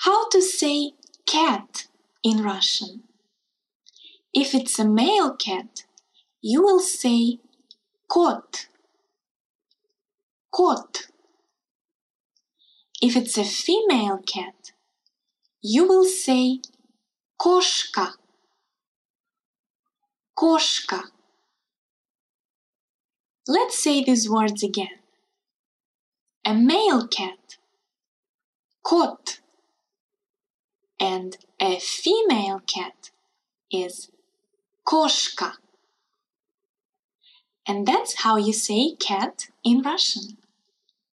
How to say cat in Russian? If it's a male cat, you will say kот. Kот. If it's a female cat, you will say koshka. Koshka. Let's say these words again. A male cat, kot, and a female cat is koshka. And that's how you say cat in Russian.